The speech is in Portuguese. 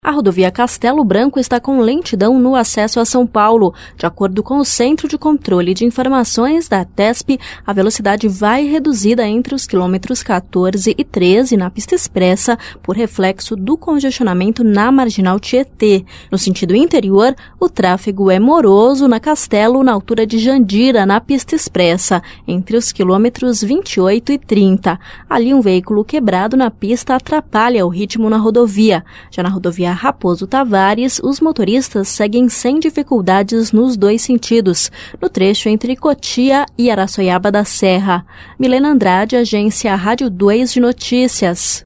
A rodovia Castelo Branco está com lentidão no acesso a São Paulo. De acordo com o Centro de Controle de Informações da TESP, a velocidade vai reduzida entre os quilômetros 14 e 13 na pista expressa por reflexo do congestionamento na Marginal Tietê. No sentido interior, o tráfego é moroso na Castelo, na altura de Jandira, na pista expressa, entre os quilômetros 28 e 30. Ali, um veículo quebrado na pista atrapalha o ritmo na rodovia. Já na rodovia Raposo Tavares, os motoristas seguem sem dificuldades nos dois sentidos, no trecho entre Cotia e Araçoiaba da Serra. Milena Andrade, agência Rádio 2 de Notícias.